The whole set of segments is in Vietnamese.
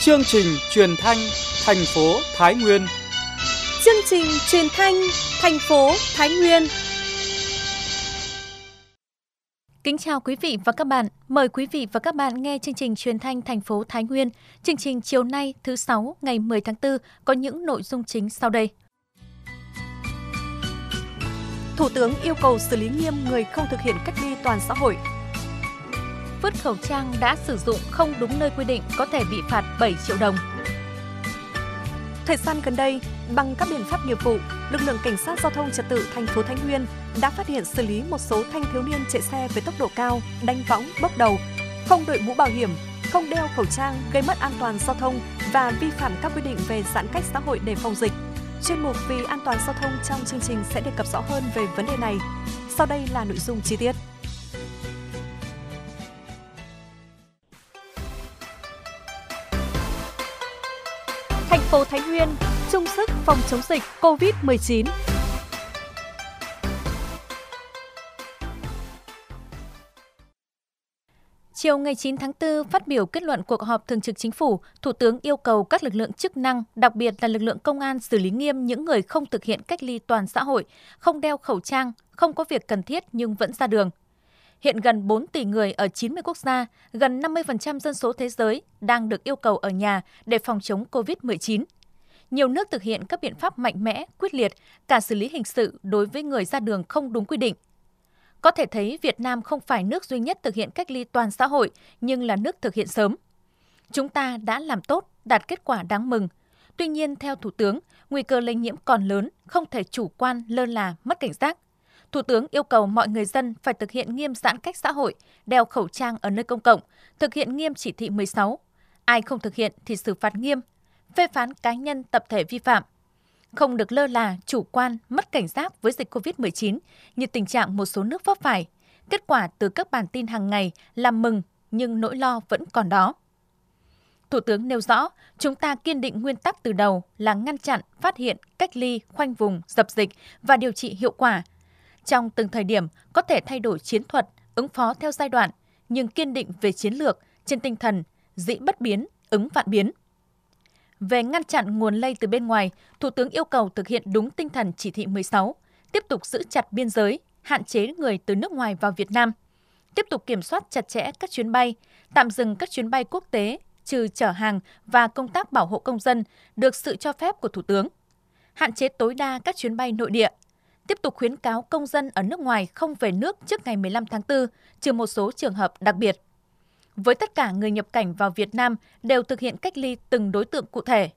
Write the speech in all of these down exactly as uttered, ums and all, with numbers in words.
Chương trình truyền thanh thành phố Thái Nguyên. Chương trình truyền thanh thành phố Thái Nguyên. Kính chào quý vị và các bạn. Mời quý vị và các bạn nghe chương trình truyền thanh thành phố Thái Nguyên. Chương trình chiều nay thứ Sáu ngày mười tháng tư có những nội dung chính sau đây. Thủ tướng yêu cầu xử lý nghiêm người không thực hiện cách ly toàn xã hội. Vứt khẩu trang đã sử dụng không đúng nơi quy định có thể bị phạt bảy triệu đồng. Thời gian gần đây, bằng các biện pháp nghiệp vụ, lực lượng cảnh sát giao thông trật tự thành phố Thái Nguyên đã phát hiện xử lý một số thanh thiếu niên chạy xe với tốc độ cao, đánh võng, bốc đầu, không đội mũ bảo hiểm, không đeo khẩu trang gây mất an toàn giao thông và vi phạm các quy định về giãn cách xã hội để phòng dịch. Chuyên mục Vì an toàn giao thông trong chương trình sẽ đề cập rõ hơn về vấn đề này. Sau đây là nội dung chi tiết. Thành phố Thái Nguyên chung sức phòng chống dịch cô vít mười chín. Chiều ngày chín tháng tư, phát biểu kết luận cuộc họp Thường trực Chính phủ, Thủ tướng yêu cầu các lực lượng chức năng, đặc biệt là lực lượng công an xử lý nghiêm những người không thực hiện cách ly toàn xã hội, không đeo khẩu trang, không có việc cần thiết nhưng vẫn ra đường. Hiện gần bốn tỷ người ở chín mươi quốc gia, gần năm mươi phần trăm dân số thế giới đang được yêu cầu ở nhà để phòng chống cô vít mười chín. Nhiều nước thực hiện các biện pháp mạnh mẽ, quyết liệt, cả xử lý hình sự đối với người ra đường không đúng quy định. Có thể thấy Việt Nam không phải nước duy nhất thực hiện cách ly toàn xã hội, nhưng là nước thực hiện sớm. Chúng ta đã làm tốt, đạt kết quả đáng mừng. Tuy nhiên, theo Thủ tướng, nguy cơ lây nhiễm còn lớn, không thể chủ quan, lơ là, mất cảnh giác. Thủ tướng yêu cầu mọi người dân phải thực hiện nghiêm giãn cách xã hội, đeo khẩu trang ở nơi công cộng, thực hiện nghiêm chỉ thị mười sáu. Ai không thực hiện thì xử phạt nghiêm, phê phán cá nhân tập thể vi phạm. Không được lơ là, chủ quan, mất cảnh giác với dịch cô vít mười chín như tình trạng một số nước vấp phải. Kết quả từ các bản tin hàng ngày làm mừng nhưng nỗi lo vẫn còn đó. Thủ tướng nêu rõ, chúng ta kiên định nguyên tắc từ đầu là ngăn chặn, phát hiện, cách ly, khoanh vùng, dập dịch và điều trị hiệu quả. Trong từng thời điểm có thể thay đổi chiến thuật, ứng phó theo giai đoạn, nhưng kiên định về chiến lược trên tinh thần dĩ bất biến, ứng vạn biến. Về ngăn chặn nguồn lây từ bên ngoài, Thủ tướng yêu cầu thực hiện đúng tinh thần chỉ thị mười sáu, tiếp tục giữ chặt biên giới, hạn chế người từ nước ngoài vào Việt Nam, tiếp tục kiểm soát chặt chẽ các chuyến bay, tạm dừng các chuyến bay quốc tế, trừ chở hàng và công tác bảo hộ công dân được sự cho phép của Thủ tướng, hạn chế tối đa các chuyến bay nội địa, tiếp tục khuyến cáo công dân ở nước ngoài không về nước trước ngày mười lăm tháng tư, trừ một số trường hợp đặc biệt. Với tất cả người nhập cảnh vào Việt Nam đều thực hiện cách ly từng đối tượng cụ thể.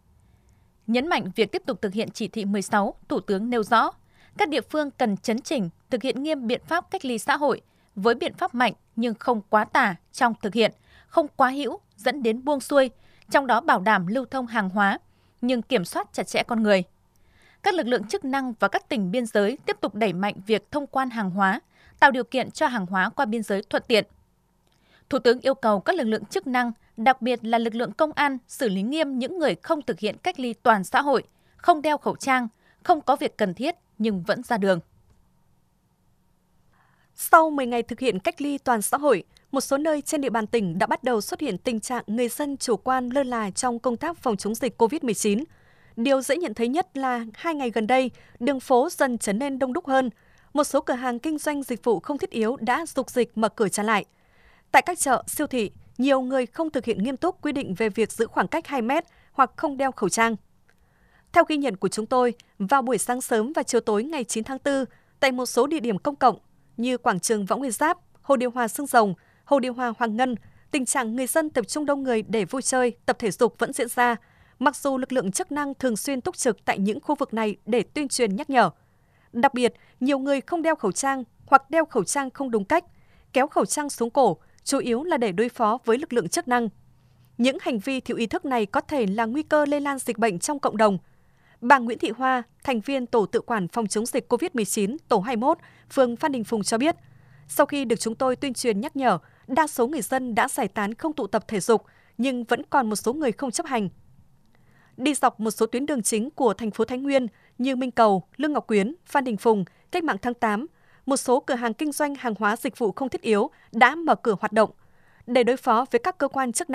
Nhấn mạnh việc tiếp tục thực hiện chỉ thị mười sáu, Thủ tướng nêu rõ, các địa phương cần chấn chỉnh, thực hiện nghiêm biện pháp cách ly xã hội với biện pháp mạnh nhưng không quá tả trong thực hiện, không quá hữu dẫn đến buông xuôi, trong đó bảo đảm lưu thông hàng hóa nhưng kiểm soát chặt chẽ con người. Các lực lượng chức năng và các tỉnh biên giới tiếp tục đẩy mạnh việc thông quan hàng hóa, tạo điều kiện cho hàng hóa qua biên giới thuận tiện. Thủ tướng yêu cầu các lực lượng chức năng, đặc biệt là lực lượng công an, xử lý nghiêm những người không thực hiện cách ly toàn xã hội, không đeo khẩu trang, không có việc cần thiết nhưng vẫn ra đường. Sau mười ngày thực hiện cách ly toàn xã hội, một số nơi trên địa bàn tỉnh đã bắt đầu xuất hiện tình trạng người dân chủ quan lơ là trong công tác phòng chống dịch cô vít mười chín. Điều dễ nhận thấy nhất là hai ngày gần đây, đường phố dần trở nên đông đúc hơn. Một số cửa hàng kinh doanh dịch vụ không thiết yếu đã rục dịch mở cửa trở lại. Tại các chợ, siêu thị, nhiều người không thực hiện nghiêm túc quy định về việc giữ khoảng cách hai mét hoặc không đeo khẩu trang. Theo ghi nhận của chúng tôi, vào buổi sáng sớm và chiều tối ngày chín tháng tư, tại một số địa điểm công cộng như quảng trường Võ Nguyên Giáp, hồ điều hòa Xương Rồng, hồ điều hòa Hoàng Ngân, tình trạng người dân tập trung đông người để vui chơi, tập thể dục vẫn diễn ra, mặc dù lực lượng chức năng thường xuyên túc trực tại những khu vực này để tuyên truyền nhắc nhở. Đặc biệt, nhiều người không đeo khẩu trang hoặc đeo khẩu trang không đúng cách, kéo khẩu trang xuống cổ, chủ yếu là để đối phó với lực lượng chức năng. Những hành vi thiếu ý thức này có thể là nguy cơ lây lan dịch bệnh trong cộng đồng. Bà Nguyễn Thị Hoa, thành viên Tổ tự quản phòng chống dịch cô vít mười chín, tổ hai mươi mốt, phường Phan Đình Phùng cho biết, sau khi được chúng tôi tuyên truyền nhắc nhở, đa số người dân đã giải tán không tụ tập thể dục, nhưng vẫn còn một số người không chấp hành. Đi dọc một số tuyến đường chính của thành phố Thái Nguyên như Minh Cầu, Lương Ngọc Quyến, Phan Đình Phùng, Cách mạng tháng tám, một số cửa hàng kinh doanh hàng hóa dịch vụ không thiết yếu đã mở cửa hoạt động. Để đối phó với các cơ quan chức năng,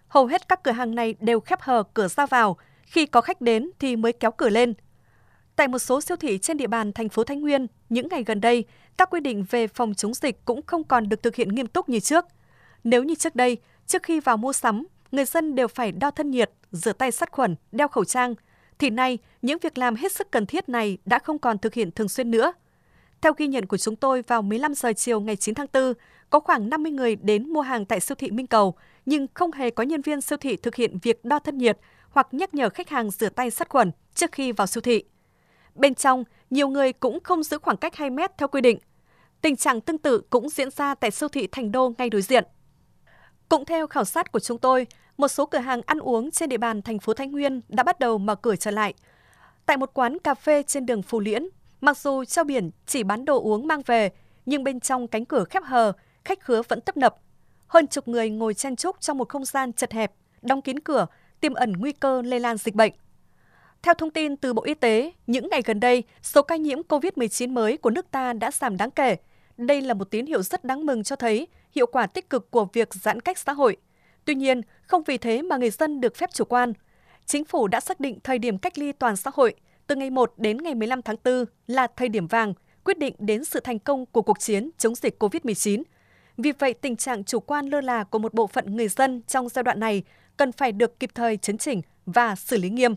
Hầu hết các cửa hàng này đều khép hờ cửa ra vào, khi có khách đến thì mới kéo cửa lên. Tại một số siêu thị trên địa bàn thành phố Thái Nguyên, những ngày gần đây, các quy định về phòng chống dịch cũng không còn được thực hiện nghiêm túc như trước. Nếu như trước đây, trước khi vào mua sắm, người dân đều phải đo thân nhiệt, rửa tay sát khuẩn, đeo khẩu trang, thì nay những việc làm hết sức cần thiết này đã không còn thực hiện thường xuyên nữa. Theo ghi nhận của chúng tôi, vào mười lăm giờ chiều ngày chín tháng tư, có khoảng năm mươi người đến mua hàng tại siêu thị Minh Cầu, nhưng không hề có nhân viên siêu thị thực hiện việc đo thân nhiệt hoặc nhắc nhở khách hàng rửa tay sát khuẩn trước khi vào siêu thị. Bên trong, nhiều người cũng không giữ khoảng cách hai mét theo quy định. Tình trạng tương tự cũng diễn ra tại siêu thị Thành Đô ngay đối diện. Cũng theo khảo sát của chúng tôi, một số cửa hàng ăn uống trên địa bàn thành phố Thái Nguyên đã bắt đầu mở cửa trở lại. Tại một quán cà phê trên đường Phú Liễn, mặc dù treo biển chỉ bán đồ uống mang về, nhưng bên trong cánh cửa khép hờ, khách khứa vẫn tấp nập. Hơn chục người ngồi chen chúc trong một không gian chật hẹp, đóng kín cửa, tiềm ẩn nguy cơ lây lan dịch bệnh. Theo thông tin từ Bộ Y tế, những ngày gần đây, số ca nhiễm cô vít mười chín mới của nước ta đã giảm đáng kể. Đây là một tín hiệu rất đáng mừng cho thấy hiệu quả tích cực của việc giãn cách xã hội. Tuy nhiên, không vì thế mà người dân được phép chủ quan. Chính phủ đã xác định thời điểm cách ly toàn xã hội từ ngày một đến ngày mười lăm tháng tư là thời điểm vàng, quyết định đến sự thành công của cuộc chiến chống dịch cô vít mười chín. Vì vậy, tình trạng chủ quan lơ là của một bộ phận người dân trong giai đoạn này cần phải được kịp thời chấn chỉnh và xử lý nghiêm.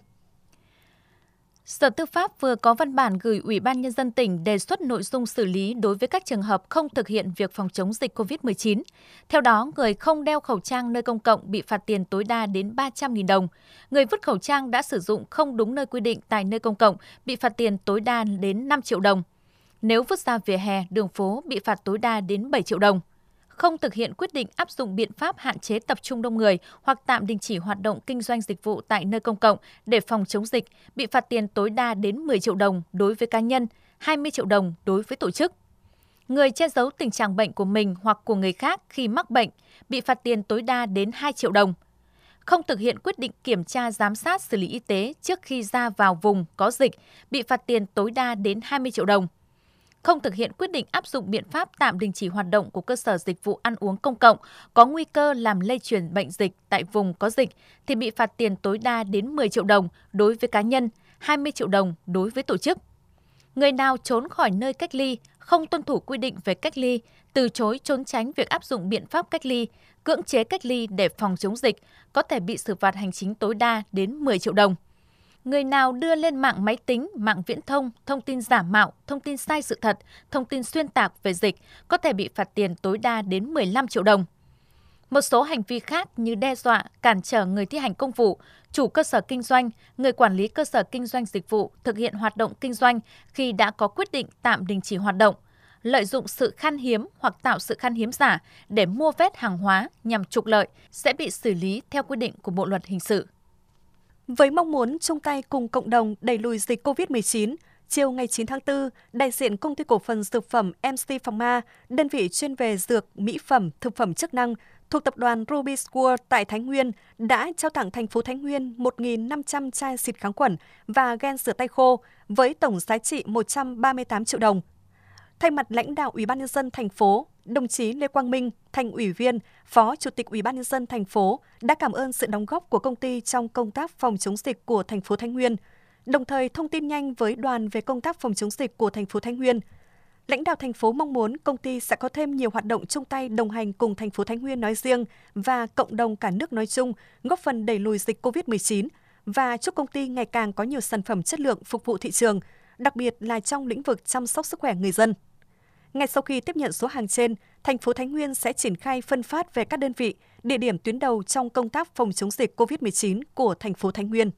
Sở Tư pháp vừa có văn bản gửi Ủy ban Nhân dân tỉnh đề xuất nội dung xử lý đối với các trường hợp không thực hiện việc phòng chống dịch cô vít mười chín. Theo đó, người không đeo khẩu trang nơi công cộng bị phạt tiền tối đa đến ba trăm nghìn đồng. Người vứt khẩu trang đã sử dụng không đúng nơi quy định tại nơi công cộng bị phạt tiền tối đa đến năm triệu đồng. Nếu vứt ra vỉa hè, đường phố bị phạt tối đa đến bảy triệu đồng. Không thực hiện quyết định áp dụng biện pháp hạn chế tập trung đông người hoặc tạm đình chỉ hoạt động kinh doanh dịch vụ tại nơi công cộng để phòng chống dịch, bị phạt tiền tối đa đến mười triệu đồng đối với cá nhân, hai mươi triệu đồng đối với tổ chức. Người che giấu tình trạng bệnh của mình hoặc của người khác khi mắc bệnh, bị phạt tiền tối đa đến hai triệu đồng. Không thực hiện quyết định kiểm tra giám sát xử lý y tế trước khi ra vào vùng có dịch, bị phạt tiền tối đa đến hai mươi triệu đồng. Không thực hiện quyết định áp dụng biện pháp tạm đình chỉ hoạt động của cơ sở dịch vụ ăn uống công cộng có nguy cơ làm lây truyền bệnh dịch tại vùng có dịch thì bị phạt tiền tối đa đến mười triệu đồng đối với cá nhân, hai mươi triệu đồng đối với tổ chức. Người nào trốn khỏi nơi cách ly, không tuân thủ quy định về cách ly, từ chối trốn tránh việc áp dụng biện pháp cách ly, cưỡng chế cách ly để phòng chống dịch có thể bị xử phạt hành chính tối đa đến mười triệu đồng. Người nào đưa lên mạng máy tính, mạng viễn thông, thông tin giả mạo, thông tin sai sự thật, thông tin xuyên tạc về dịch có thể bị phạt tiền tối đa đến mười lăm triệu đồng. Một số hành vi khác như đe dọa, cản trở người thi hành công vụ, chủ cơ sở kinh doanh, người quản lý cơ sở kinh doanh dịch vụ thực hiện hoạt động kinh doanh khi đã có quyết định tạm đình chỉ hoạt động, lợi dụng sự khan hiếm hoặc tạo sự khan hiếm giả để mua vét hàng hóa nhằm trục lợi sẽ bị xử lý theo quy định của Bộ luật hình sự. Với mong muốn chung tay cùng cộng đồng đẩy lùi dịch cô vít mười chín, chiều ngày chín tháng tư, đại diện Công ty Cổ phần Dược phẩm em xê Pharma, đơn vị chuyên về dược, mỹ phẩm, thực phẩm chức năng thuộc tập đoàn Ruby Square tại Thái Nguyên đã trao tặng thành phố Thái Nguyên một nghìn năm trăm chai xịt kháng khuẩn và gel rửa tay khô với tổng giá trị một trăm ba mươi tám triệu đồng. Thay mặt lãnh đạo Ủy ban Nhân dân thành phố, đồng chí Lê Quang Minh, Thành ủy viên, Phó Chủ tịch Ủy ban Nhân dân thành phố đã cảm ơn sự đóng góp của công ty trong công tác phòng chống dịch của thành phố Thái Nguyên, đồng thời thông tin nhanh với đoàn về công tác phòng chống dịch của thành phố Thái Nguyên. Lãnh đạo thành phố mong muốn công ty sẽ có thêm nhiều hoạt động chung tay đồng hành cùng thành phố Thái Nguyên nói riêng và cộng đồng cả nước nói chung, góp phần đẩy lùi dịch cô vít mười chín và chúc công ty ngày càng có nhiều sản phẩm chất lượng phục vụ thị trường, đặc biệt là trong lĩnh vực chăm sóc sức khỏe người dân. Ngay sau khi tiếp nhận số hàng trên, thành phố Thái Nguyên sẽ triển khai phân phát về các đơn vị, địa điểm tuyến đầu trong công tác phòng chống dịch cô vít mười chín của thành phố Thái Nguyên.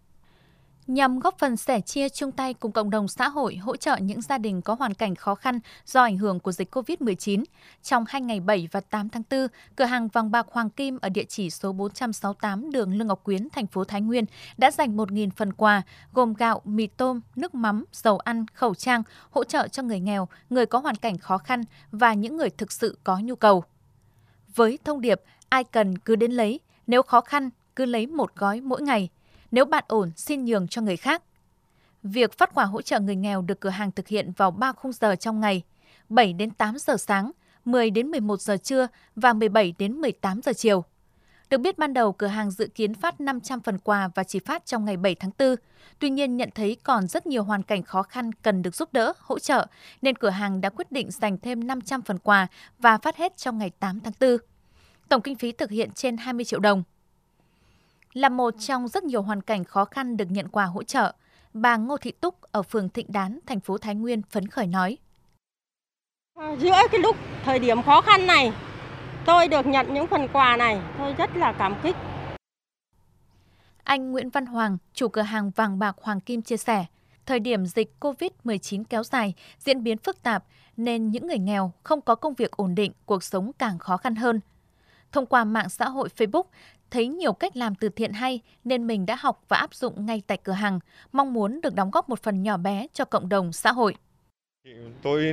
Nhằm góp phần sẻ chia chung tay cùng cộng đồng xã hội hỗ trợ những gia đình có hoàn cảnh khó khăn do ảnh hưởng của dịch cô vít mười chín, trong hai ngày bảy và tám tháng tư, cửa hàng vàng bạc Hoàng Kim ở địa chỉ số bốn trăm sáu mươi tám đường Lương Ngọc Quyến, thành phố Thái Nguyên đã dành một nghìn phần quà gồm gạo, mì tôm, nước mắm, dầu ăn, khẩu trang hỗ trợ cho người nghèo, người có hoàn cảnh khó khăn và những người thực sự có nhu cầu. Với thông điệp ai cần cứ đến lấy, nếu khó khăn cứ lấy một gói mỗi ngày. Nếu bạn ổn, xin nhường cho người khác. Việc phát quà hỗ trợ người nghèo được cửa hàng thực hiện vào ba khung giờ trong ngày, bảy đến tám giờ sáng, mười đến mười một giờ trưa và mười bảy đến mười tám giờ chiều. Được biết ban đầu cửa hàng dự kiến phát năm trăm phần quà và chỉ phát trong ngày bảy tháng tư. Tuy nhiên nhận thấy còn rất nhiều hoàn cảnh khó khăn cần được giúp đỡ, hỗ trợ, nên cửa hàng đã quyết định dành thêm năm trăm phần quà và phát hết trong ngày tám tháng tư. Tổng kinh phí thực hiện trên hai mươi triệu đồng. Là một trong rất nhiều hoàn cảnh khó khăn được nhận quà hỗ trợ, bà Ngô Thị Túc ở phường Thịnh Đán, thành phố Thái Nguyên phấn khởi nói. Giữa cái lúc thời điểm khó khăn này, tôi được nhận những phần quà này, tôi rất là cảm kích. Anh Nguyễn Văn Hoàng, chủ cửa hàng vàng bạc Hoàng Kim chia sẻ, thời điểm dịch cô vít mười chín kéo dài, diễn biến phức tạp nên những người nghèo không có công việc ổn định, cuộc sống càng khó khăn hơn. Thông qua mạng xã hội Facebook, thấy nhiều cách làm từ thiện hay nên mình đã học và áp dụng ngay tại cửa hàng, mong muốn được đóng góp một phần nhỏ bé cho cộng đồng xã hội. Tôi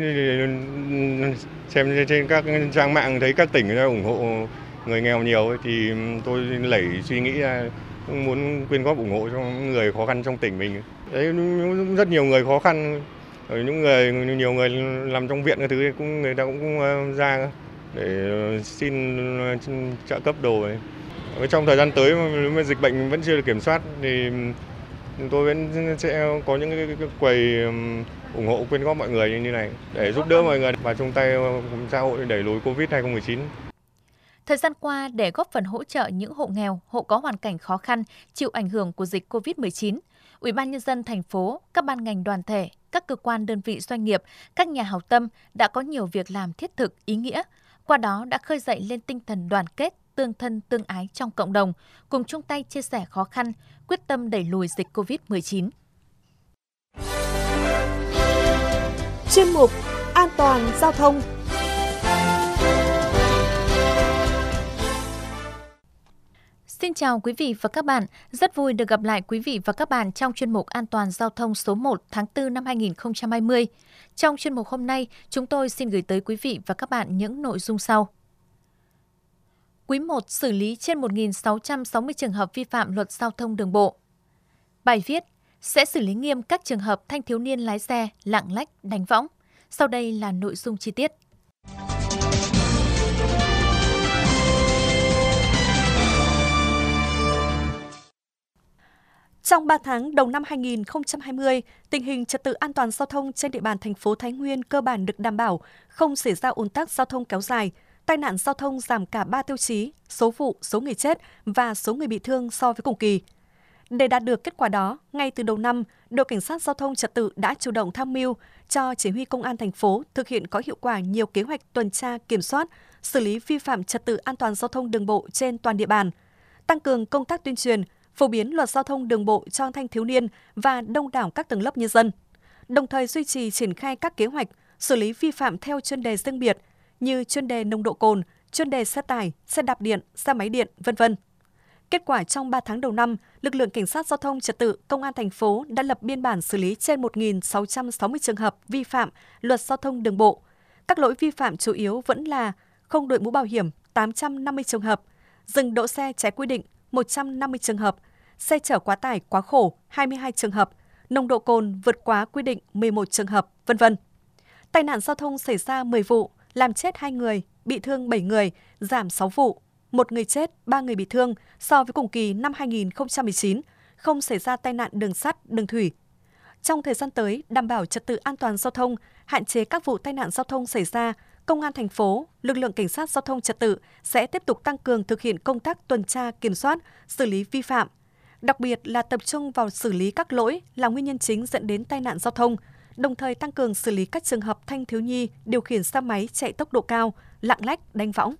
xem trên các trang mạng thấy các tỉnh ủng hộ người nghèo nhiều thì tôi lẩy suy nghĩ ra muốn quyên góp ủng hộ cho người khó khăn trong tỉnh mình. Đấy, rất nhiều người khó khăn, những người nhiều người làm trong viện cái thứ cũng người ta cũng ra để xin trợ cấp đồ ấy. Trong thời gian tới mà dịch bệnh vẫn chưa được kiểm soát thì tôi vẫn sẽ có những cái quầy ủng hộ quyên góp mọi người như này để giúp đỡ mọi người và chung tay xã hội đẩy lùi cô vít hai không một chín. Thời gian qua, để góp phần hỗ trợ những hộ nghèo, hộ có hoàn cảnh khó khăn chịu ảnh hưởng của dịch cô vít mười chín, Ủy ban Nhân dân thành phố, các ban ngành đoàn thể, các cơ quan đơn vị doanh nghiệp, các nhà hảo tâm đã có nhiều việc làm thiết thực, ý nghĩa. Qua đó đã khơi dậy lên tinh thần đoàn kết, tương thân tương ái trong cộng đồng, cùng chung tay chia sẻ khó khăn, quyết tâm đẩy lùi dịch cô vít mười chín. Chuyên mục An toàn giao thông. Xin chào quý vị và các bạn, rất vui được gặp lại quý vị và các bạn trong chuyên mục An toàn giao thông số một tháng tư năm hai nghìn không trăm hai mươi. Trong chuyên mục hôm nay, chúng tôi xin gửi tới quý vị và các bạn những nội dung sau. Quý một xử lý trên một nghìn sáu trăm sáu mươi trường hợp vi phạm luật giao thông đường bộ. Bài viết sẽ xử lý nghiêm các trường hợp thanh thiếu niên lái xe lạng lách đánh võng. Sau đây là nội dung chi tiết. Trong ba tháng đầu năm hai nghìn không trăm hai mươi, tình hình trật tự an toàn giao thông trên địa bàn thành phố Thái Nguyên cơ bản được đảm bảo, không xảy ra ùn tắc giao thông kéo dài, tai nạn giao thông giảm cả ba tiêu chí, số vụ, số người chết và số người bị thương so với cùng kỳ. Để đạt được kết quả đó, ngay từ đầu năm, đội cảnh sát giao thông trật tự đã chủ động tham mưu cho chỉ huy công an thành phố thực hiện có hiệu quả nhiều kế hoạch tuần tra, kiểm soát, xử lý vi phạm trật tự an toàn giao thông đường bộ trên toàn địa bàn, tăng cường công tác tuyên truyền, phổ biến luật giao thông đường bộ cho thanh thiếu niên và đông đảo các tầng lớp nhân dân, đồng thời duy trì triển khai các kế hoạch xử lý vi phạm theo chuyên đề riêng biệt như chuyên đề nồng độ cồn, chuyên đề xe tải, xe đạp điện, xe máy điện, vân vân. Kết quả trong ba tháng đầu năm, lực lượng cảnh sát giao thông trật tự công an thành phố đã lập biên bản xử lý trên một nghìn sáu trăm sáu mươi trường hợp vi phạm luật giao thông đường bộ. Các lỗi vi phạm chủ yếu vẫn là không đội mũ bảo hiểm tám trăm năm mươi trường hợp, dừng đỗ xe trái quy định một trăm năm mươi trường hợp, xe chở quá tải quá khổ hai mươi hai trường hợp, nồng độ cồn vượt quá quy định mười một trường hợp, vân vân. Tai nạn giao thông xảy ra mười vụ, làm chết hai người, bị thương bảy người, giảm sáu vụ, một người chết, ba người bị thương so với cùng kỳ năm hai nghìn không trăm mười chín, không xảy ra tai nạn đường sắt, đường thủy. Trong thời gian tới, đảm bảo trật tự an toàn giao thông, hạn chế các vụ tai nạn giao thông xảy ra, Công an thành phố, lực lượng cảnh sát giao thông trật tự sẽ tiếp tục tăng cường thực hiện công tác tuần tra, kiểm soát, xử lý vi phạm. Đặc biệt là tập trung vào xử lý các lỗi là nguyên nhân chính dẫn đến tai nạn giao thông, đồng thời tăng cường xử lý các trường hợp thanh thiếu nhi điều khiển xe máy chạy tốc độ cao, lạng lách, đánh võng.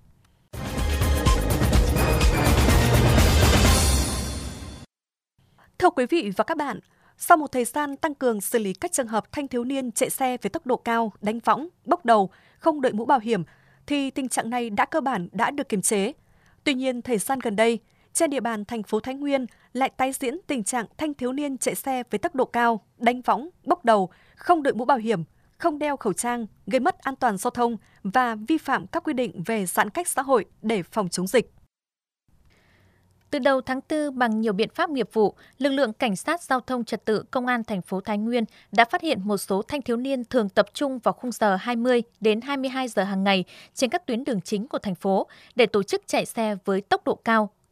Thưa quý vị và các bạn, sau một thời gian tăng cường xử lý các trường hợp thanh thiếu niên chạy xe với tốc độ cao, đánh võng, bốc đầu, không đội mũ bảo hiểm, thì tình trạng này đã cơ bản đã được kiềm chế. Tuy nhiên, thời gian gần đây, trên địa bàn thành phố Thái Nguyên lại tái diễn tình trạng thanh thiếu niên chạy xe với tốc độ cao, đánh võng, bốc đầu, không đội mũ bảo hiểm, không đeo khẩu trang, gây mất an toàn giao thông và vi phạm các quy định về giãn cách xã hội để phòng chống dịch. Từ đầu tháng tư, bằng nhiều biện pháp nghiệp vụ, lực lượng cảnh sát giao thông trật tự công an thành phố Thái Nguyên đã phát hiện một số thanh thiếu niên thường tập trung vào khung giờ hai mươi đến hai mươi hai giờ hàng ngày trên các tuyến đường chính của thành phố để tổ chức chạy xe với tốc độ cao,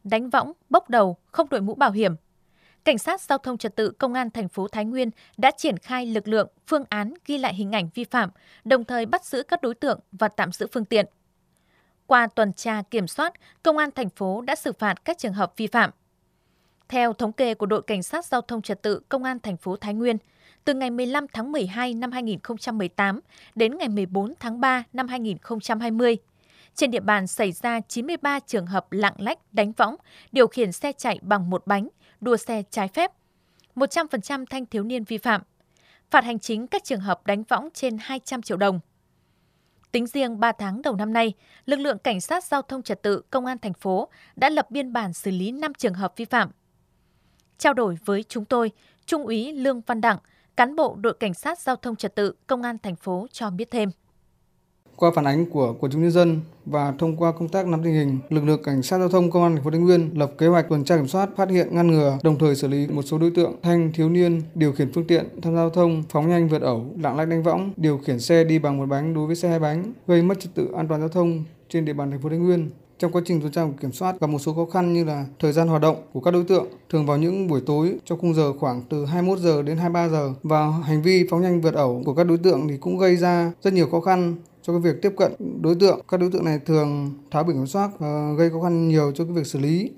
đánh võng, bốc đầu, không đội mũ bảo hiểm. Cảnh sát giao thông trật tự Công an thành phố Thái Nguyên đã triển khai lực lượng, phương án ghi lại hình ảnh vi phạm, đồng thời bắt giữ các đối tượng và tạm giữ phương tiện. Qua tuần tra kiểm soát, Công an thành phố đã xử phạt các trường hợp vi phạm. Theo thống kê của đội Cảnh sát giao thông trật tự Công an thành phố Thái Nguyên, từ ngày mười lăm tháng mười hai năm hai nghìn không trăm mười tám đến ngày mười bốn tháng ba năm hai nghìn không trăm hai mươi, trên địa bàn xảy ra chín mươi ba trường hợp lạng lách, đánh võng, điều khiển xe chạy bằng một bánh, đua xe trái phép, một trăm phần trăm thanh thiếu niên vi phạm, phạt hành chính các trường hợp đánh võng trên hai trăm triệu đồng. Tính riêng ba tháng đầu năm nay, lực lượng Cảnh sát giao thông trật tự Công an thành phố đã lập biên bản xử lý năm trường hợp vi phạm. Trao đổi với chúng tôi, Trung úy Lương Văn Đặng, cán bộ đội Cảnh sát giao thông trật tự Công an thành phố cho biết thêm. Qua phản ánh của quần chúng nhân dân và thông qua công tác nắm tình hình, lực lượng Cảnh sát giao thông Công an thành phố Thái Nguyên lập kế hoạch tuần tra kiểm soát, phát hiện, ngăn ngừa, đồng thời xử lý một số đối tượng thanh thiếu niên điều khiển phương tiện tham gia giao thông, phóng nhanh vượt ẩu, lạng lách đánh võng, điều khiển xe đi bằng một bánh đối với xe hai bánh, gây mất trật tự an toàn giao thông trên địa bàn thành phố Thái Nguyên. Trong quá trình tuần tra kiểm soát gặp một số khó khăn như là thời gian hoạt động của các đối tượng thường vào những buổi tối trong khung giờ khoảng từ hai mươi mốt giờ đến hai mươi ba giờ, và hành vi phóng nhanh vượt ẩu của các đối tượng thì cũng gây ra rất nhiều khó khăn cho cái việc tiếp cận đối tượng. Các đối tượng này thường tháo biển kiểm soát và gây khó khăn nhiều cho cái việc xử lý.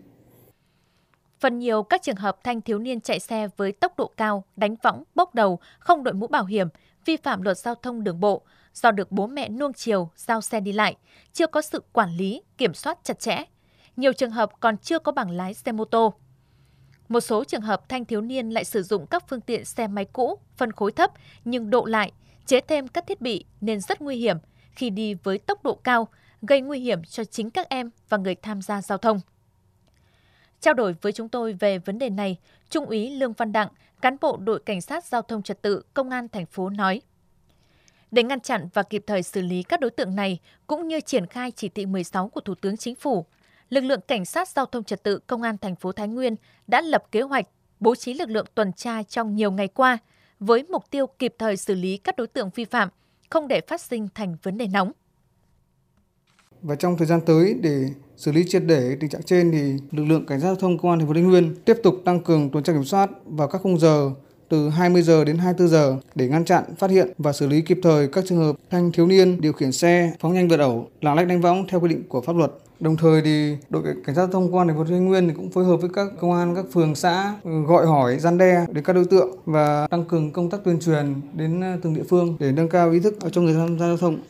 Phần nhiều các trường hợp thanh thiếu niên chạy xe với tốc độ cao, đánh võng, bốc đầu, không đội mũ bảo hiểm, vi phạm luật giao thông đường bộ do được bố mẹ nuông chiều, giao xe đi lại, chưa có sự quản lý, kiểm soát chặt chẽ. Nhiều trường hợp còn chưa có bằng lái xe mô tô. Một số trường hợp thanh thiếu niên lại sử dụng các phương tiện xe máy cũ, phân khối thấp nhưng độ lại, chế thêm các thiết bị nên rất nguy hiểm khi đi với tốc độ cao, gây nguy hiểm cho chính các em và người tham gia giao thông. Trao đổi với chúng tôi về vấn đề này, Trung úy Lương Văn Đặng, cán bộ đội Cảnh sát giao thông trật tự Công an thành phố nói: Để ngăn chặn và kịp thời xử lý các đối tượng này, cũng như triển khai chỉ thị mười sáu của Thủ tướng Chính phủ, lực lượng Cảnh sát giao thông trật tự Công an thành phố Thái Nguyên đã lập kế hoạch bố trí lực lượng tuần tra trong nhiều ngày qua với mục tiêu kịp thời xử lý các đối tượng vi phạm, không để phát sinh thành vấn đề nóng. Và trong thời gian tới, để xử lý triệt để tình trạng trên thì lực lượng Cảnh sát giao thông Công an thành phố Thái Nguyên tiếp tục tăng cường tuần tra kiểm soát vào các khung giờ từ hai mươi giờ đến hai mươi tư giờ để ngăn chặn, phát hiện và xử lý kịp thời các trường hợp thanh thiếu niên điều khiển xe phóng nhanh vượt ẩu, lạng lách đánh võng theo quy định của pháp luật. Đồng thời thì đội Cảnh sát giao thông Công an thành phố Thái Nguyên thì cũng phối hợp với các công an các phường xã gọi hỏi, răn đe đến các đối tượng và tăng cường công tác tuyên truyền đến từng địa phương để nâng cao ý thức cho người tham gia giao thông.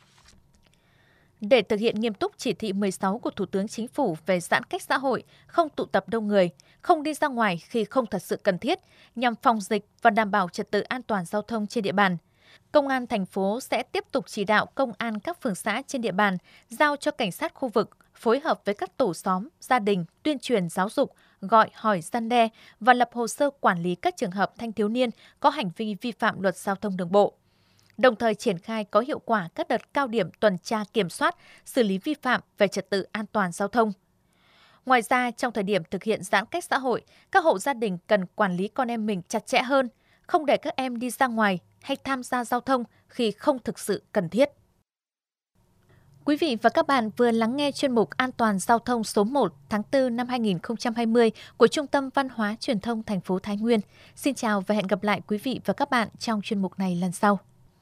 Để thực hiện nghiêm túc chỉ thị mười sáu của Thủ tướng Chính phủ về giãn cách xã hội, không tụ tập đông người, không đi ra ngoài khi không thật sự cần thiết, nhằm phòng dịch và đảm bảo trật tự an toàn giao thông trên địa bàn, Công an thành phố sẽ tiếp tục chỉ đạo công an các phường xã trên địa bàn giao cho cảnh sát khu vực phối hợp với các tổ xóm, gia đình tuyên truyền giáo dục, gọi hỏi răn đe và lập hồ sơ quản lý các trường hợp thanh thiếu niên có hành vi vi phạm luật giao thông đường bộ. Đồng thời triển khai có hiệu quả các đợt cao điểm tuần tra kiểm soát, xử lý vi phạm về trật tự an toàn giao thông. Ngoài ra, trong thời điểm thực hiện giãn cách xã hội, các hộ gia đình cần quản lý con em mình chặt chẽ hơn, không để các em đi ra ngoài hay tham gia giao thông khi không thực sự cần thiết. Quý vị và các bạn vừa lắng nghe chuyên mục An toàn giao thông số một tháng tư năm hai nghìn không trăm hai mươi của Trung tâm Văn hóa Truyền thông thành phố Thái Nguyên. Xin chào và hẹn gặp lại quý vị và các bạn trong chuyên mục này lần sau.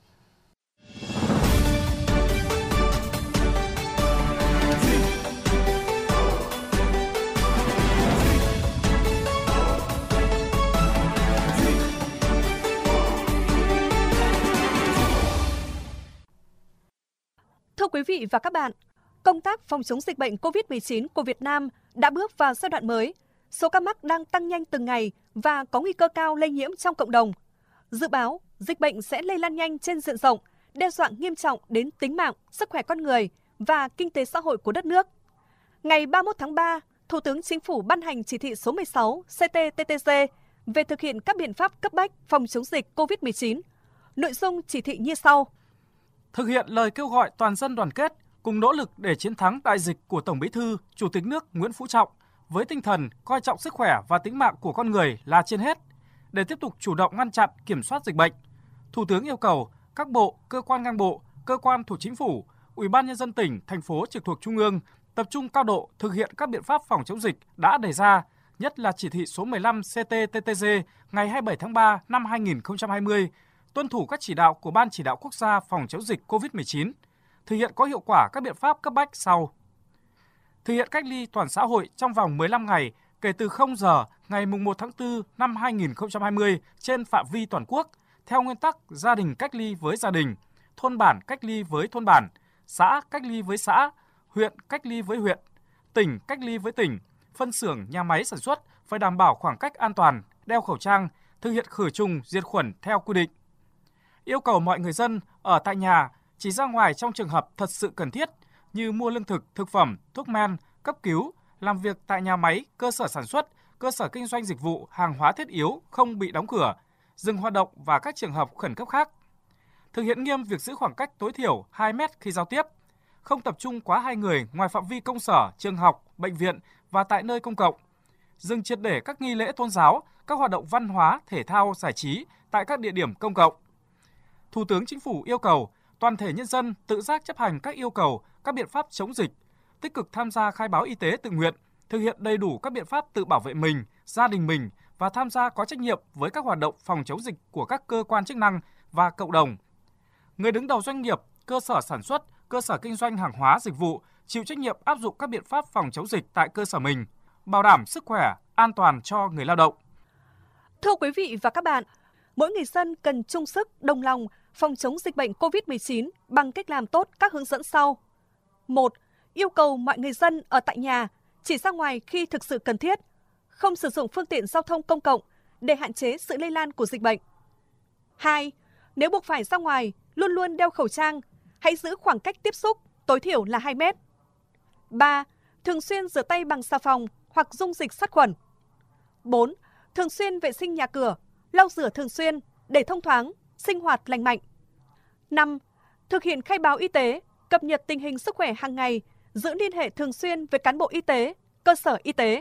Thưa quý vị và các bạn, công tác phòng chống dịch bệnh covid mười chín của Việt Nam đã bước vào giai đoạn mới. Số ca mắc đang tăng nhanh từng ngày và có nguy cơ cao lây nhiễm trong cộng đồng. Dự báo, dịch bệnh sẽ lây lan nhanh trên diện rộng, đe dọa nghiêm trọng đến tính mạng, sức khỏe con người và kinh tế xã hội của đất nước. Ngày ba mươi mốt tháng ba, Thủ tướng Chính phủ ban hành chỉ thị số mười sáu C T T T G về thực hiện các biện pháp cấp bách phòng chống dịch covid mười chín. Nội dung chỉ thị như sau. Thực hiện lời kêu gọi toàn dân đoàn kết, cùng nỗ lực để chiến thắng đại dịch của Tổng Bí thư, Chủ tịch nước Nguyễn Phú Trọng, với tinh thần coi trọng sức khỏe và tính mạng của con người là trên hết. Để tiếp tục chủ động ngăn chặn, kiểm soát dịch bệnh, Thủ tướng yêu cầu các bộ, cơ quan ngang bộ, cơ quan thuộc Chính phủ, Ủy ban Nhân dân tỉnh, thành phố trực thuộc Trung ương tập trung cao độ thực hiện các biện pháp phòng chống dịch đã đề ra, nhất là chỉ thị số mười lăm C T T T G ngày hai mươi bảy tháng ba năm hai nghìn không trăm hai mươi, tuân thủ các chỉ đạo của Ban Chỉ đạo Quốc gia phòng chống dịch covid mười chín, thực hiện có hiệu quả các biện pháp cấp bách sau. Thực hiện cách ly toàn xã hội trong vòng mười lăm ngày kể từ không giờ ngày mùng một tháng tư năm hai nghìn không trăm hai mươi trên phạm vi toàn quốc, theo nguyên tắc gia đình cách ly với gia đình, thôn bản cách ly với thôn bản, xã cách ly với xã, huyện cách ly với huyện, tỉnh cách ly với tỉnh, phân xưởng, nhà máy sản xuất phải đảm bảo khoảng cách an toàn, đeo khẩu trang, thực hiện khử trùng, diệt khuẩn theo quy định. Yêu cầu mọi người dân ở tại nhà, chỉ ra ngoài trong trường hợp thật sự cần thiết như mua lương thực, thực phẩm, thuốc men, cấp cứu, làm việc tại nhà máy, cơ sở sản xuất, cơ sở kinh doanh dịch vụ, hàng hóa thiết yếu không bị đóng cửa, dừng hoạt động và các trường hợp khẩn cấp khác. Thực hiện nghiêm việc giữ khoảng cách tối thiểu hai mét khi giao tiếp, không tập trung quá hai người ngoài phạm vi công sở, trường học, bệnh viện và tại nơi công cộng. Dừng triệt để các nghi lễ tôn giáo, các hoạt động văn hóa, thể thao, giải trí tại các địa điểm công cộng. Thủ tướng Chính phủ yêu cầu toàn thể nhân dân tự giác chấp hành các yêu cầu, các biện pháp chống dịch, tích cực tham gia khai báo y tế tự nguyện, thực hiện đầy đủ các biện pháp tự bảo vệ mình, gia đình mình và tham gia có trách nhiệm với các hoạt động phòng chống dịch của các cơ quan chức năng và cộng đồng. Người đứng đầu doanh nghiệp, cơ sở sản xuất, cơ sở kinh doanh hàng hóa dịch vụ chịu trách nhiệm áp dụng các biện pháp phòng chống dịch tại cơ sở mình, bảo đảm sức khỏe, an toàn cho người lao động. Thưa quý vị và các bạn, mỗi người dân cần chung sức, đồng lòng phòng chống dịch bệnh covid mười chín bằng cách làm tốt các hướng dẫn sau. một. Yêu cầu mọi người dân ở tại nhà, chỉ ra ngoài khi thực sự cần thiết, không sử dụng phương tiện giao thông công cộng để hạn chế sự lây lan của dịch bệnh. hai. Nếu buộc phải ra ngoài, luôn luôn đeo khẩu trang, hãy giữ khoảng cách tiếp xúc tối thiểu là hai mét. ba. Thường xuyên rửa tay bằng xà phòng hoặc dung dịch sát khuẩn. bốn. Thường xuyên vệ sinh nhà cửa, lau rửa thường xuyên để thông thoáng, sinh hoạt lành mạnh. năm. Thực hiện khai báo y tế, cập nhật tình hình sức khỏe hàng ngày, giữ liên hệ thường xuyên với cán bộ y tế, cơ sở y tế.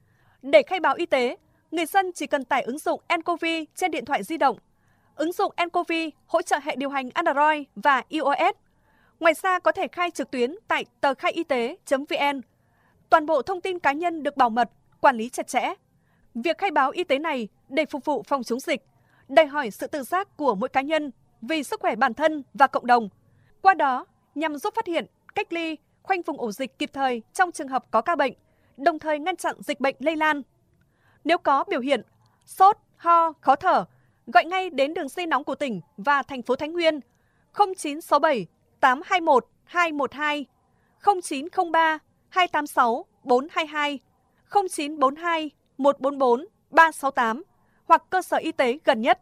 Để khai báo y tế, người dân chỉ cần tải ứng dụng nCoV trên điện thoại di động. Ứng dụng nCoV hỗ trợ hệ điều hành Android và iOS. Ngoài ra có thể khai trực tuyến tại tờ khai y tế chấm vn. Toàn bộ thông tin cá nhân được bảo mật, quản lý chặt chẽ. Việc khai báo y tế này để phục vụ phòng chống dịch, đòi hỏi sự tự giác của mỗi cá nhân vì sức khỏe bản thân và cộng đồng. Qua đó, nhằm giúp phát hiện, cách ly, khoanh vùng ổ dịch kịp thời trong trường hợp có ca bệnh, đồng thời ngăn chặn dịch bệnh lây lan. Nếu có biểu hiện sốt, ho, khó thở, gọi ngay đến đường dây nóng của tỉnh và thành phố Thái Nguyên không chín sáu bảy tám hai một hai một hai, không chín không ba hai tám sáu bốn hai hai, không chín bốn hai một bốn bốn ba sáu tám hoặc cơ sở y tế gần nhất.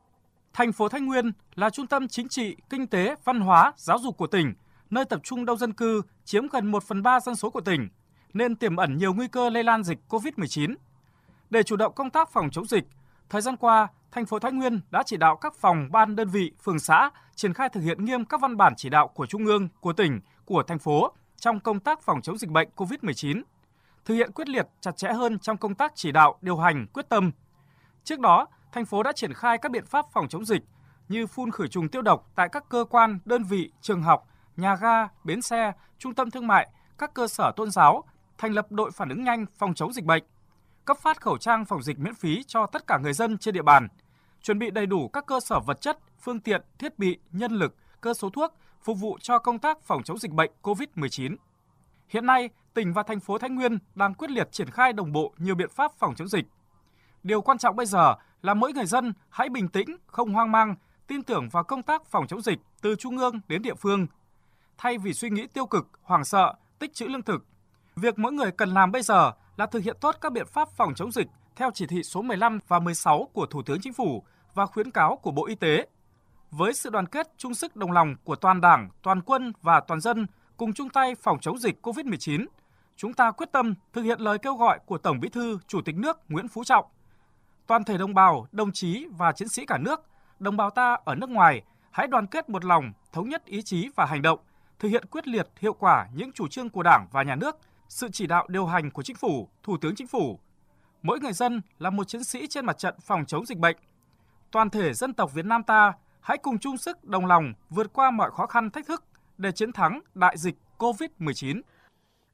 Thành phố Thái Nguyên là trung tâm chính trị, kinh tế, văn hóa, giáo dục của tỉnh, nơi tập trung đông dân cư chiếm gần một phần ba dân số của tỉnh, nên tiềm ẩn nhiều nguy cơ lây lan dịch covid mười chín. Để chủ động công tác phòng chống dịch, thời gian qua, thành phố Thái Nguyên đã chỉ đạo các phòng, ban, đơn vị, phường xã triển khai thực hiện nghiêm các văn bản chỉ đạo của Trung ương, của tỉnh, của thành phố trong công tác phòng chống dịch bệnh covid mười chín, thực hiện quyết liệt, chặt chẽ hơn trong công tác chỉ đạo, điều hành, quyết tâm. Trước đó, thành phố đã triển khai các biện pháp phòng chống dịch như phun khử trùng tiêu độc tại các cơ quan, đơn vị, trường học, nhà ga, bến xe, trung tâm thương mại, các cơ sở tôn giáo, thành lập đội phản ứng nhanh phòng chống dịch bệnh, cấp phát khẩu trang phòng dịch miễn phí cho tất cả người dân trên địa bàn, chuẩn bị đầy đủ các cơ sở vật chất, phương tiện, thiết bị, nhân lực, cơ số thuốc phục vụ cho công tác phòng chống dịch bệnh covid mười chín. Hiện nay, tỉnh và thành phố Thái Nguyên đang quyết liệt triển khai đồng bộ nhiều biện pháp phòng chống dịch. Điều quan trọng bây giờ là mỗi người dân hãy bình tĩnh, không hoang mang, tin tưởng vào công tác phòng chống dịch từ trung ương đến địa phương. Thay vì suy nghĩ tiêu cực, hoảng sợ, tích trữ lương thực, việc mỗi người cần làm bây giờ là thực hiện tốt các biện pháp phòng chống dịch theo chỉ thị số mười lăm và mười sáu của Thủ tướng Chính phủ và khuyến cáo của Bộ Y tế. Với sự đoàn kết, chung sức đồng lòng của toàn Đảng, toàn quân và toàn dân cùng chung tay phòng chống dịch covid mười chín, chúng ta quyết tâm thực hiện lời kêu gọi của Tổng Bí thư, Chủ tịch nước Nguyễn Phú Trọng. Toàn thể đồng bào, đồng chí và chiến sĩ cả nước, đồng bào ta ở nước ngoài, hãy đoàn kết một lòng, thống nhất ý chí và hành động, thực hiện quyết liệt, hiệu quả những chủ trương của Đảng và Nhà nước, sự chỉ đạo điều hành của Chính phủ, Thủ tướng Chính phủ. Mỗi người dân là một chiến sĩ trên mặt trận phòng chống dịch bệnh. Toàn thể dân tộc Việt Nam ta hãy cùng chung sức đồng lòng vượt qua mọi khó khăn thách thức để chiến thắng đại dịch covid mười chín.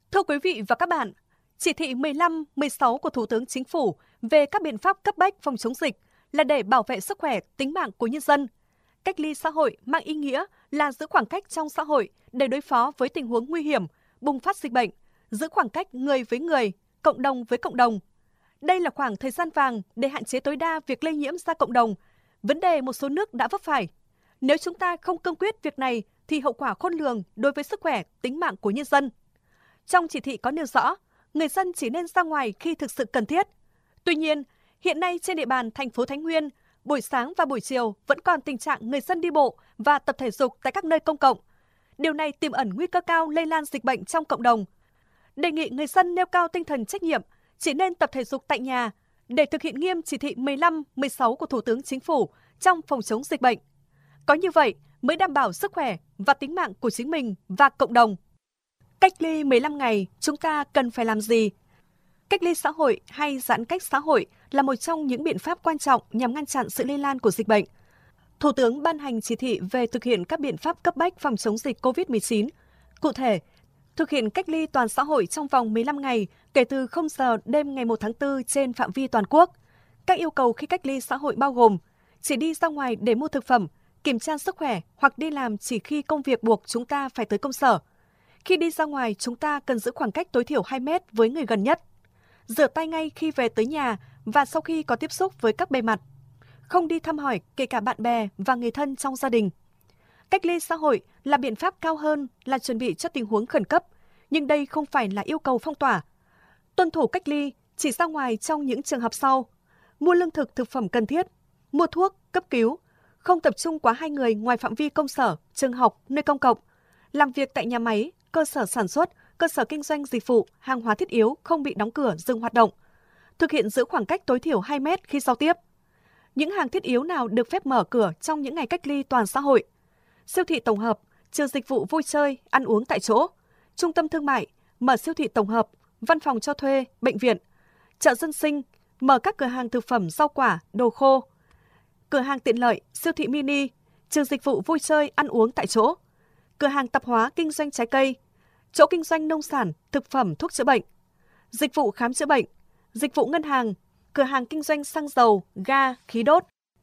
Thưa quý vị và các bạn, chỉ thị mười lăm, mười sáu của Thủ tướng Chính phủ về các biện pháp cấp bách phòng chống dịch là để bảo vệ sức khỏe, tính mạng của nhân dân. Cách ly xã hội mang ý nghĩa là giữ khoảng cách trong xã hội để đối phó với tình huống nguy hiểm, bùng phát dịch bệnh, giữ khoảng cách người với người, cộng đồng với cộng đồng. Đây là khoảng thời gian vàng để hạn chế tối đa việc lây nhiễm ra cộng đồng, vấn đề một số nước đã vấp phải. Nếu chúng ta không cương quyết việc này thì hậu quả khôn lường đối với sức khỏe, tính mạng của nhân dân. Trong chỉ thị có nêu rõ, người dân chỉ nên ra ngoài khi thực sự cần thiết. Tuy nhiên, hiện nay trên địa bàn thành phố Thái Nguyên, buổi sáng và buổi chiều vẫn còn tình trạng người dân đi bộ và tập thể dục tại các nơi công cộng. Điều này tiềm ẩn nguy cơ cao lây lan dịch bệnh trong cộng đồng. Đề nghị người dân nêu cao tinh thần trách nhiệm, chỉ nên tập thể dục tại nhà để thực hiện nghiêm chỉ thị mười lăm, mười sáu của Thủ tướng Chính phủ trong phòng chống dịch bệnh. Có như vậy mới đảm bảo sức khỏe và tính mạng của chính mình và cộng đồng. Cách ly mười lăm ngày, chúng ta cần phải làm gì? Cách ly xã hội hay giãn cách xã hội là một trong những biện pháp quan trọng nhằm ngăn chặn sự lây lan của dịch bệnh. Thủ tướng ban hành chỉ thị về thực hiện các biện pháp cấp bách phòng chống dịch cô vít mười chín. Cụ thể, thực hiện cách ly toàn xã hội trong vòng mười lăm ngày kể từ không giờ đêm ngày một tháng tư trên phạm vi toàn quốc. Các yêu cầu khi cách ly xã hội bao gồm chỉ đi ra ngoài để mua thực phẩm, kiểm tra sức khỏe hoặc đi làm chỉ khi công việc buộc chúng ta phải tới công sở. Khi đi ra ngoài, chúng ta cần giữ khoảng cách tối thiểu hai mét với người gần nhất. Rửa tay ngay khi về tới nhà và sau khi có tiếp xúc với các bề mặt. Không đi thăm hỏi kể cả bạn bè và người thân trong gia đình. Cách ly xã hội là biện pháp cao hơn là chuẩn bị cho tình huống khẩn cấp, nhưng đây không phải là yêu cầu phong tỏa. Tuân thủ cách ly chỉ ra ngoài trong những trường hợp sau: mua lương thực thực phẩm cần thiết, mua thuốc, cấp cứu, không tập trung quá hai người ngoài phạm vi công sở, trường học, nơi công cộng, làm việc tại nhà máy, cơ sở sản xuất, cơ sở kinh doanh dịch vụ, hàng hóa thiết yếu không bị đóng cửa, dừng hoạt động. Thực hiện giữ khoảng cách tối thiểu hai mét khi giao tiếp. Những hàng thiết yếu nào được phép mở cửa trong những ngày cách ly toàn xã hội? Siêu thị tổng hợp, trừ dịch vụ vui chơi, ăn uống tại chỗ. Trung tâm thương mại, mở siêu thị tổng hợp, văn phòng cho thuê, bệnh viện. Chợ dân sinh, mở các cửa hàng thực phẩm, rau quả, đồ khô. Cửa hàng tiện lợi, siêu thị mini, trừ dịch vụ vui chơi, ăn uống tại chỗ. Cửa hàng tạp hóa kinh doanh trái cây, chỗ kinh doanh nông sản, thực phẩm, thuốc chữa bệnh, dịch vụ khám chữa bệnh, dịch vụ ngân hàng, cửa hàng kinh doanh xăng dầu, ga, khí đốt.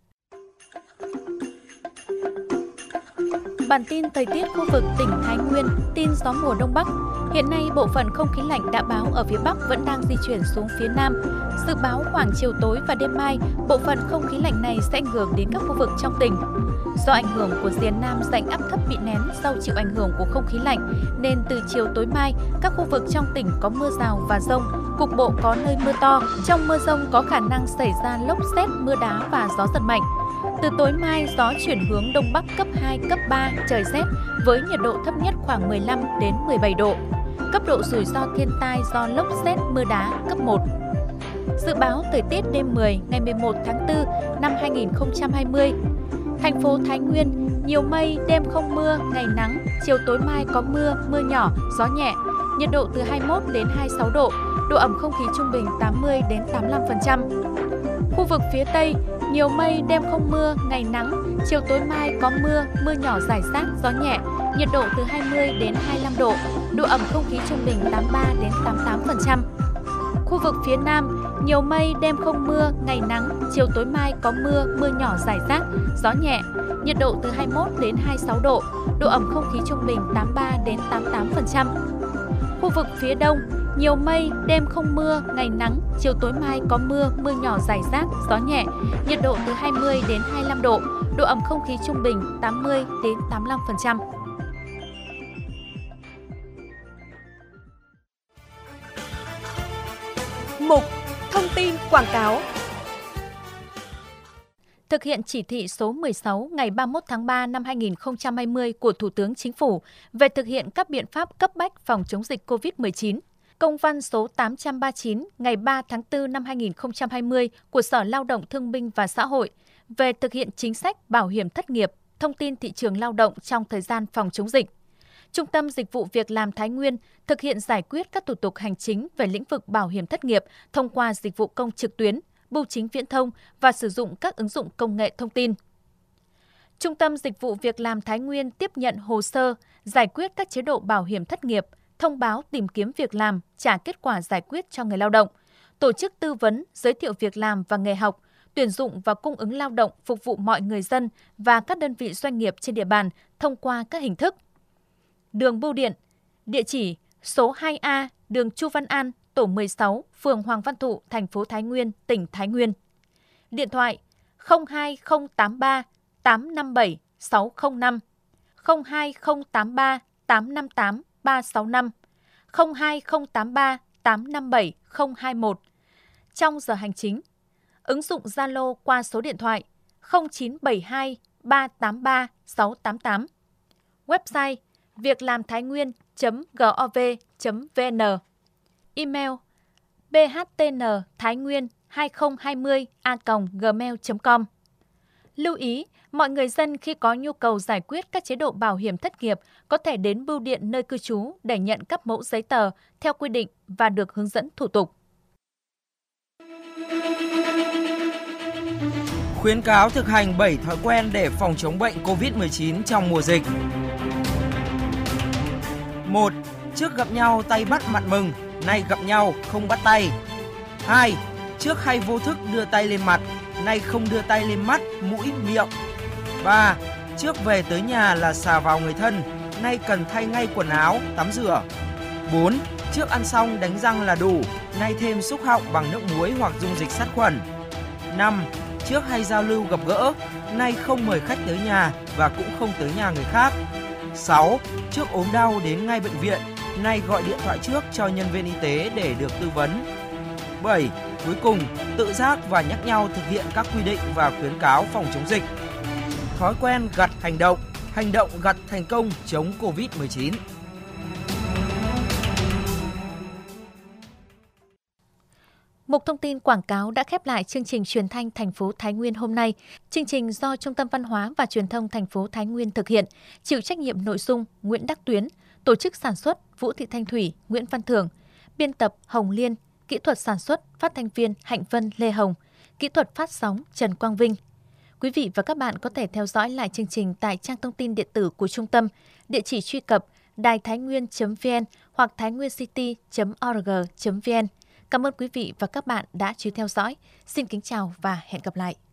Bản tin thời tiết khu vực tỉnh Thái Nguyên, tin gió mùa Đông Bắc. Hiện nay, bộ phận không khí lạnh đã báo ở phía Bắc vẫn đang di chuyển xuống phía Nam. Dự báo khoảng chiều tối và đêm mai, bộ phận không khí lạnh này sẽ ảnh hưởng đến các khu vực trong tỉnh. Do ảnh hưởng của rìa Nam rãnh áp thấp bị nén sau chịu ảnh hưởng của không khí lạnh, nên từ chiều tối mai, các khu vực trong tỉnh có mưa rào và dông, cục bộ có nơi mưa to. Trong mưa dông có khả năng xảy ra lốc sét, mưa đá và gió giật mạnh. Từ tối mai, gió chuyển hướng Đông Bắc cấp hai, cấp ba, trời rét, với nhiệt độ thấp nhất khoảng mười lăm đến mười bảy độ. Cấp độ rủi ro thiên tai do lốc sét, mưa đá cấp một. Dự báo thời tiết đêm mười ngày mười một tháng tư năm hai nghìn không trăm hai mươi. Thành phố Thái Nguyên, nhiều mây, đêm không mưa, ngày nắng, chiều tối mai có mưa, mưa nhỏ, gió nhẹ, nhiệt độ từ hai mươi mốt đến hai mươi sáu độ, độ ẩm không khí trung bình tám mươi đến tám mươi lăm phần trăm. Khu vực phía Tây, nhiều mây, đêm không mưa, ngày nắng, chiều tối mai có mưa, mưa nhỏ rải rác, gió nhẹ, nhiệt độ từ hai mươi đến hai mươi lăm độ, độ ẩm không khí trung bình tám mươi ba đến tám mươi tám phần trăm. Khu vực phía Nam, nhiều mây, đêm không mưa, ngày nắng, chiều tối mai có mưa, mưa nhỏ rải rác, gió nhẹ, nhiệt độ từ hai mươi mốt đến hai mươi sáu độ, độ ẩm không khí trung bình tám mươi ba đến tám mươi tám phần trăm. Khu vực phía Đông, nhiều mây, đêm không mưa, ngày nắng, chiều tối mai có mưa, mưa nhỏ rải rác, gió nhẹ, nhiệt độ từ hai mươi đến hai mươi lăm độ, độ ẩm không khí trung bình tám mươi đến tám mươi lăm phần trăm. Mục Thông tin quảng cáo. Thực hiện chỉ thị số mười sáu ngày ba mươi mốt tháng ba năm hai nghìn không trăm hai mươi của Thủ tướng Chính phủ về thực hiện các biện pháp cấp bách phòng chống dịch cô vít mười chín. Công văn số tám trăm ba mươi chín ngày ba tháng tư năm hai nghìn không trăm hai mươi của Sở Lao động Thương binh và Xã hội về thực hiện chính sách bảo hiểm thất nghiệp, thông tin thị trường lao động trong thời gian phòng chống dịch. Trung tâm Dịch vụ Việc làm Thái Nguyên thực hiện giải quyết các thủ tục hành chính về lĩnh vực bảo hiểm thất nghiệp thông qua dịch vụ công trực tuyến, bưu chính viễn thông và sử dụng các ứng dụng công nghệ thông tin. Trung tâm Dịch vụ Việc làm Thái Nguyên tiếp nhận hồ sơ, giải quyết các chế độ bảo hiểm thất nghiệp, thông báo tìm kiếm việc làm, trả kết quả giải quyết cho người lao động, tổ chức tư vấn, giới thiệu việc làm và nghề học, tuyển dụng và cung ứng lao động phục vụ mọi người dân và các đơn vị doanh nghiệp trên địa bàn thông qua các hình thức. Đường bưu điện, địa chỉ số hai A, đường Chu Văn An, tổ mười sáu, phường Hoàng Văn Thụ, thành phố Thái Nguyên, tỉnh Thái Nguyên. Điện thoại không hai không tám ba tám năm bảy sáu không năm, không hai không tám ba tám năm tám ba sáu năm, không hai không tám ba tám năm bảy không hai một. Trong giờ hành chính, ứng dụng Zalo qua số điện thoại không chín bảy hai ba tám ba sáu tám tám. Website việclamtháinguyen chấm gov chấm vn. Email bhtntháinguyen hai không hai không a còng gmail chấm com. Lưu ý, mọi người dân khi có nhu cầu giải quyết các chế độ bảo hiểm thất nghiệp có thể đến bưu điện nơi cư trú để nhận các mẫu giấy tờ theo quy định và được hướng dẫn thủ tục. Khuyến cáo thực hành bảy thói quen để phòng chống bệnh cô vít mười chín trong mùa dịch. một. Trước gặp nhau tay bắt mặt mừng, nay gặp nhau không bắt tay. hai. Trước hay vô thức đưa tay lên mặt, nay không đưa tay lên mắt, mũi, miệng. ba. Trước về tới nhà là xà vào người thân, nay cần thay ngay quần áo, tắm rửa. bốn. Trước ăn xong đánh răng là đủ, nay thêm xúc họng bằng nước muối hoặc dung dịch sát khuẩn. năm. Trước hay giao lưu gặp gỡ, nay không mời khách tới nhà và cũng không tới nhà người khác. sáu. Trước ốm đau đến ngay bệnh viện, nay gọi điện thoại trước cho nhân viên y tế để được tư vấn. bảy. Cuối cùng, tự giác và nhắc nhau thực hiện các quy định và khuyến cáo phòng chống dịch. Thói quen gặt hành động, hành động gặt thành công chống cô vít mười chín. Mục thông tin quảng cáo đã khép lại chương trình truyền thanh thành phố Thái Nguyên hôm nay. Chương trình do Trung tâm Văn hóa và Truyền thông thành phố Thái Nguyên thực hiện, chịu trách nhiệm nội dung Nguyễn Đắc Tuyến, tổ chức sản xuất Vũ Thị Thanh Thủy, Nguyễn Văn Thường, biên tập Hồng Liên, kỹ thuật sản xuất phát thanh viên Hạnh Vân, Lê Hồng, kỹ thuật phát sóng Trần Quang Vinh. Quý vị và các bạn có thể theo dõi lại chương trình tại trang thông tin điện tử của trung tâm, địa chỉ truy cập đài thái nguyên chấm vn hoặc thainguencity chấm org chấm vn. Cảm ơn quý vị và các bạn đã chú ý theo dõi. Xin kính chào và hẹn gặp lại.